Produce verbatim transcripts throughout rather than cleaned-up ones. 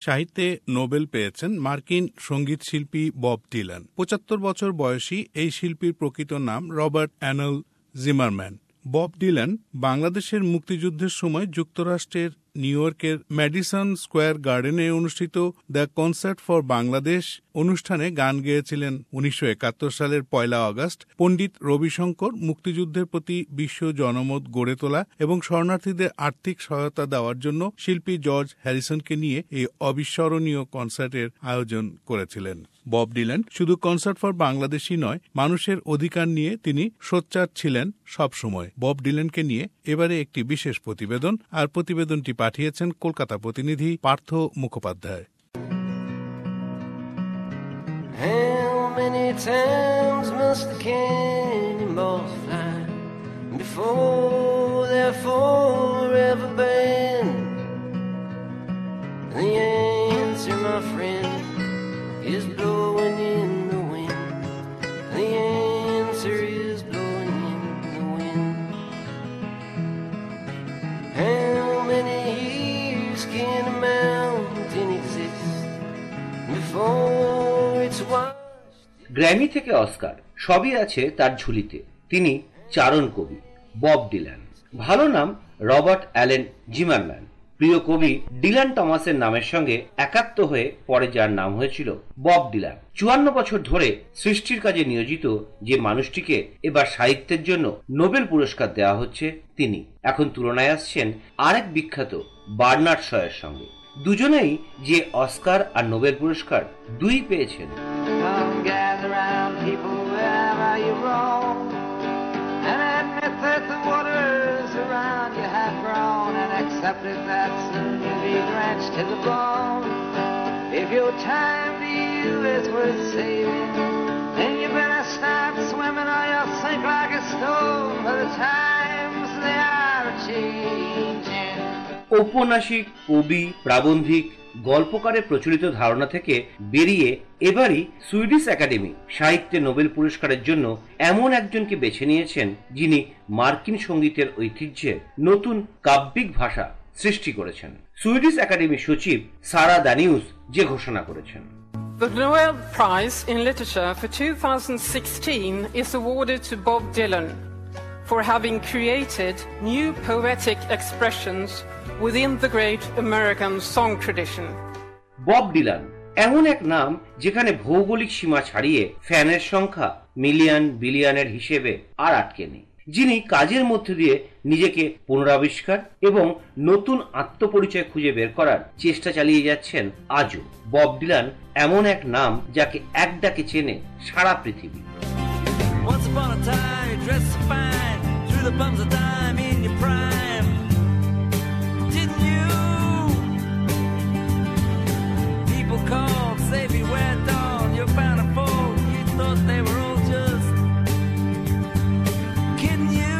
সাহিত্যে নোবেল পেয়েছেন মার্কিন সঙ্গীত শিল্পী বব ডিলান। পঁচাত্তর বছর বয়সী এই শিল্পীর প্রকৃত নাম রবার্ট অ্যানেল জিমারম্যান। বব ডিলান বাংলাদেশের মুক্তিযুদ্ধের সময় যুক্তরাষ্ট্রের নিউ ইয়র্কের ম্যাডিসন স্কোয়ার গার্ডেনে অনুষ্ঠিত দ্য কনসার্ট ফর বাংলাদেশ অনুষ্ঠানে গান গেয়েছিলেন। উনিশশো একাত্তর সালের পয়লা আগস্ট পণ্ডিত রবিশঙ্কর মুক্তিযুদ্ধের প্রতি বিশ্ব জনমত গড়ে তোলা এবং শরণার্থীদের আর্থিক সহায়তা দেওয়ার জন্য শিল্পী জর্জ হ্যারিসনকে নিয়ে এই অবিস্মরণীয় কনসার্টের আয়োজন করেছিলেন। বব ডিলান শুধু কনসার্ট ফর বাংলাদেশই নয়, মানুষের অধিকার নিয়ে তিনি সোচ্চার ছিলেন সবসময়। বব ডিলানকে নিয়ে এবারে একটি বিশেষ প্রতিবেদন, আর প্রতিবেদনটি পাঠিয়েছেন কলকাতা প্রতিনিধি Partha Mukhopadhyay. How many times must the cannonballs fly before they're forever banned? The answer, my friend, is blowing in the wind. The answer is blowing in the wind. How many years can a mountain exist before it's washed? Grammy থেকে Oscar সবই আছে তার ঝুলিতে। তিনি চারণ কবি Bob Dylan. ভালো নাম রবার্ট অ্যালেন জিমারম্যান। প্রিয় কবি ডিলান টমাসের নামের সঙ্গে একাত্ম হয়ে পরে যার নাম হয়েছিল বব ডিলান। চুয়ান্ন বছর ধরে সৃষ্টির কাজে নিয়োজিত যে মানুষটিকে এবার সাহিত্যের জন্য নোবেল পুরস্কার দেওয়া হচ্ছে, তিনি এখন তুলনায় আসছেন আরেক বিখ্যাত বার্নার্ড শয়ের সঙ্গে। দুজনেই যে অস্কার আর নোবেল পুরস্কার দুই পেয়েছেন। Accepted that soon you'll be drenched to the bone. If your time to you is worth saving, then you better start swimming or you'll sink like a stone. For the times they are changing. ঔপন্যাসিক, কবি, প্রাবন্ধিক, গল্পকারে প্রচলিত ধারণা থেকে বেরিয়ে এবারই Swedish academy সাহিত্যে Nobel পুরস্কারের জন্য এমন একজনকে বেছে নিয়েছেন যিনি মার্কিন সঙ্গীতের ঐতিহ্যে নতুন কাব্যিক ভাষা সৃষ্টি করেছেন। সুইডিশ একাডেমির সচিব সারা দানিউস যে ঘোষণা করেছেন, The Nobel Prize in Literature for two thousand sixteen is awarded to Bob Dylan for having created new poetic expressions within the great American song tradition. Bob Dylan এমন এক নাম যেখানে ভৌগোলিক সীমা ছাড়িয়ে ফ্যানের সংখ্যা মিলিয়ন বিলিয়নের হিসেবে আর আটকে নেই, যিনি কাজের মধ্যে দিয়ে নিজেকে পুনরাবিষ্কার এবং নতুন আত্মপরিচয় খুঁজে বের করার চেষ্টা চালিয়ে যাচ্ছেন আজও। বব ডিলান এমন এক নাম যাকে এক ডাকে চেনে সারা পৃথিবী। Once upon a time you dressed so fine, threw the bums of dime in your prime, didn't you? People called, say beware dawn, you're bound to fall, you thought they were all just kidding you.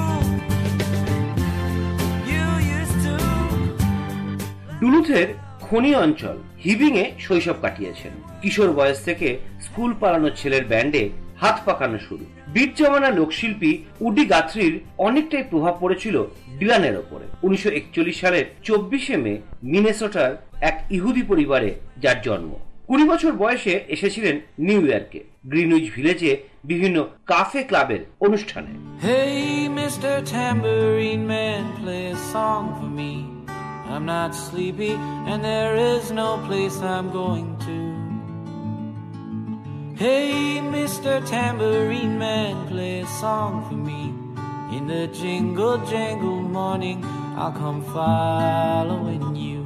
You used to. ডুলুথের খনি অঞ্চল হিবিংয়ে শৈশব কাটিয়েছেন। কিশোর বয়স থেকে school পালানো ছেলের ব্যান্ডে হাত পাকানো শুরু। বিট জমানা লোকশিল্পী উডি গাথরির অনেকটাই প্রভাব পড়েছিল ডিলানের ওপরে। উনিশশো একচল্লিশ সালের চব্বিশে মে মিনেসোটার এক ইহুদি পরিবারে যার জন্ম। কুড়ি বছর বয়সে এসেছিলেন নিউ ইয়র্কে গ্রিনউইচ ভিলেজে বিভিন্ন কাফে ক্লাবের অনুষ্ঠানে। Hey Mister Tambourine Man, play a song for me. I'm not sleepy and there is no place I'm going to. Hey Mister Tambourine Man, play a song for me. In the jingle jangle morning I'll come following you.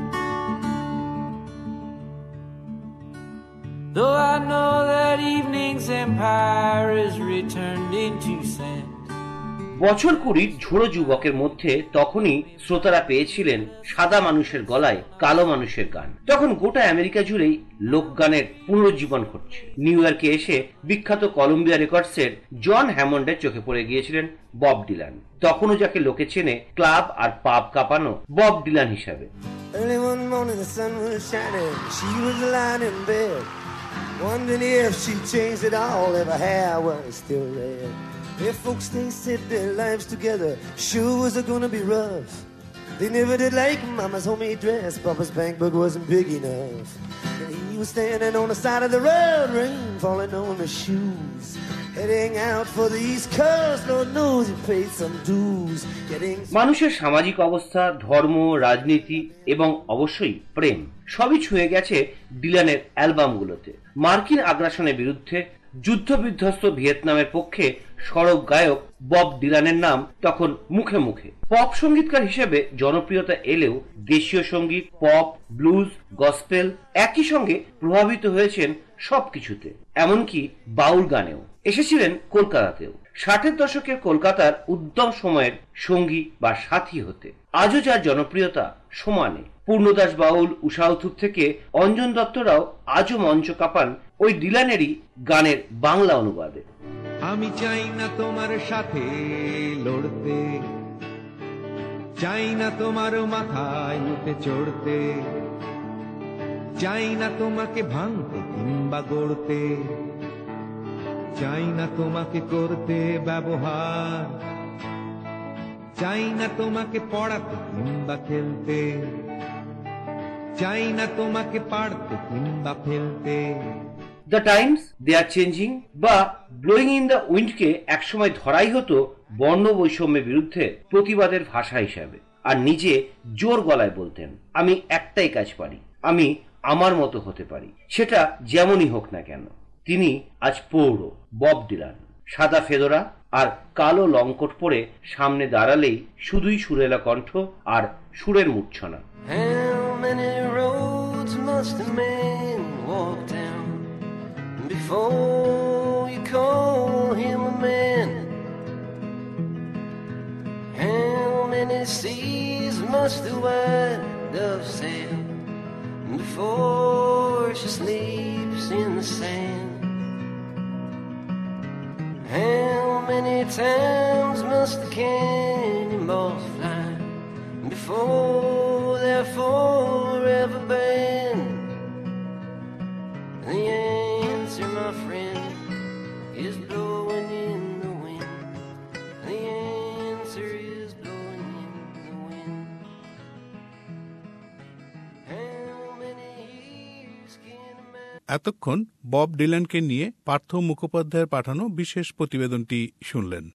Though I know that evening's empire is returned into sand. বছর কুড়ির ঝোড়ো যুবকের মধ্যে তখনই শ্রোতারা পেয়েছিলেন সাদা মানুষের গলায় কালো মানুষের গান। তখন গোটা আমেরিকা জুড়েই লোকগানের পুনরুজ্জীবন ঘটছে। নিউ ইয়র্কে এসে বিখ্যাত কলম্বিয়া রেকর্ডসের জন হ্যামন্ডের চোখে পড়ে গিয়েছিলেন বব ডিলান। তখনও যাকে লোকে চেনে ক্লাব আর পাব কাঁপানো বব ডিলান হিসাবে। Early one morning the sun was shining, she was lying in bed, wondering if she'd changed it all, if her hair was still red. If folks they said their lives together sure was it gonna be rough. They never did like Mama's homemade dress. Papa's bank book wasn't big enough. And he was standing on the side of the road, rain falling on his shoes. Heading out for the East Coast, Lord knows he paid some dues. Getting... মানুষের সামাজিক অবস্থা, ধর্ম, রাজনীতি এবং অবশ্যই প্রেম সবই ছুঁয়ে গেছে ডিলানের অ্যালবামগুলোতে। মার্কিন আগ্রাসনের বিরুদ্ধে যুদ্ধ বিধ্বস্ত ভিয়েতনামের পক্ষে সরব গায়ক বব ডিলানের নাম তখন মুখে মুখে। পপ সঙ্গীতকার হিসেবে জনপ্রিয়তা এলেও দেশীয় সঙ্গীত, পপ, ব্লুজ, গসপেল একই সঙ্গে প্রভাবিত হয়েছেন সবকিছুতে, এমনকি বাউল গানেও। এসেছিলেন কলকাতাতেও। ষাটের দশকের কলকাতার উদ্যম সময়ের সঙ্গী বা সাথী হতে। আজও যার জনপ্রিয়তা সমানে। পূর্ণদাস বাউল, উষা উথুপ থেকে অঞ্জন দত্তরাও আজও মঞ্চ কাঁপান ওই ডিলানেরই গানের বাংলা অনুবাদে। আমি চাই না তোমার সাথে লড়তে, চাই না তোমার মাথায় উঠে চড়তে, চাই না তোমাকে ভাঙতে কিংবা গড়তে, চাই না তোমাকে করতে ব্যবহার, চাই না তোমাকে পড়াতে কিংবা খেলতে, চাই না তোমাকে পাড়তে কিংবা ফেলতে। The times they are changing বা ব্লোয়িং ইন দ্য উইন্ডকে একসময় ধরাই হতো বর্ণ বৈষম্যের বিরুদ্ধে প্রতিবাদের ভাষা হিসাবে। আর নিজে জোর গলায় বলতেন, আমি একটাই কাজ পারি, আমি আমার মতো হতে পারি, সেটা যেমনই হোক না কেন। তিনি আজ পৌর বব ডিলান। সাদা ফেদোরা আর কালো লংকট পরে সামনে দাঁড়ালেই শুধুই সুরেলা কণ্ঠ আর সুরের মূর্ছনা। How many roads must a man walk down before you call him a man? How many seas must the white dove sail before she sleeps in the sand? How many times must the cannonballs fly before they're forever banned? The answer, my friend, is blowing in the wind. The answer is blowing in the wind. How many years can a man... এতক্ষণ Bob ডিলানকে নিয়ে পার্থ মুখোপাধ্যায়ের পাঠানো বিশেষ প্রতিবেদনটি শুনলেন।